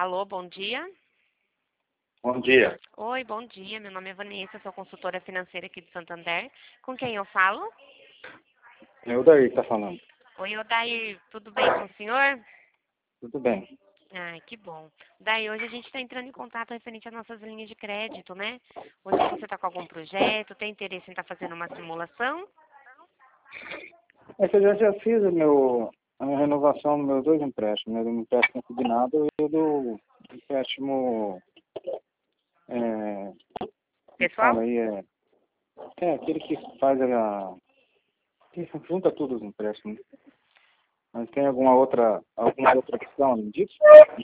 Alô, bom dia. Bom dia. Oi, bom dia. Meu nome é Vanessa, sou consultora financeira aqui de Santander. Com quem eu falo? É o Daí que tá falando. Oi, Odair, tudo bem com o senhor? Tudo bem. Ai, que bom. Daí hoje a gente está entrando em contato referente às nossas linhas de crédito, né? Hoje você está com algum projeto, tem interesse em estar fazendo uma simulação? É que eu já fiz a minha renovação dos meus dois empréstimos, né? Do empréstimo combinado e do empréstimo, como fala Pessoal? aí, aquele que faz que junta todos os empréstimos. Mas tem alguma outra opção além disso?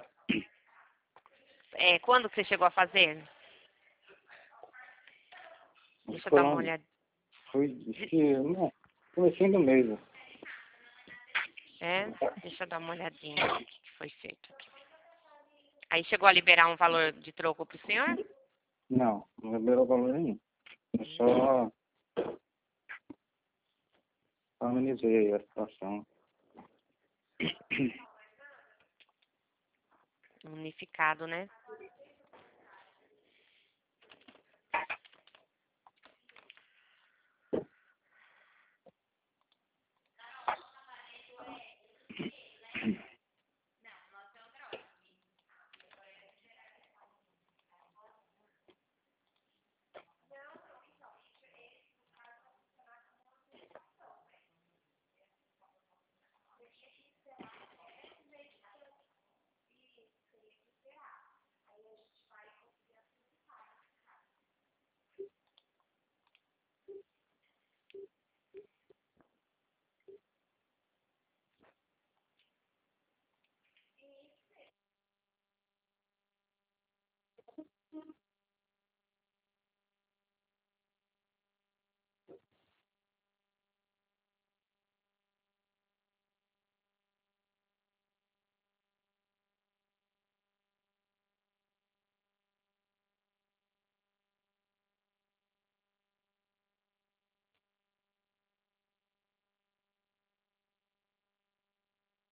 Quando que você chegou a fazer? Isso Deixa eu foi dar lá, uma olhada. não, comecei no mês. É, deixa eu dar uma olhadinha aqui, o que foi feito aqui. Aí chegou a liberar um valor de troco para o senhor? Não liberou valor nenhum. Eu só amenizei a situação. Unificado, né?